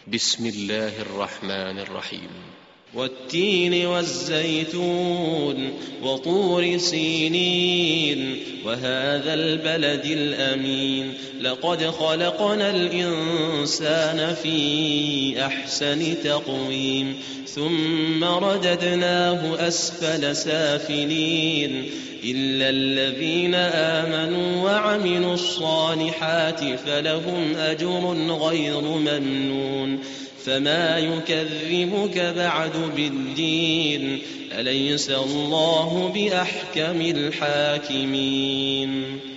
بسم الله الرحمن الرحيم. والتين والزيتون وطور سينين وهذا البلد الأمين لقد خلقنا الإنسان في أحسن تقويم ثم رددناه أسفل سافلين إلا الذين آمنوا وعملوا الصالحات فلهم أجر غير ممنون فما يكذبك بعد بالدين أليس الله بأحكم الحاكمين.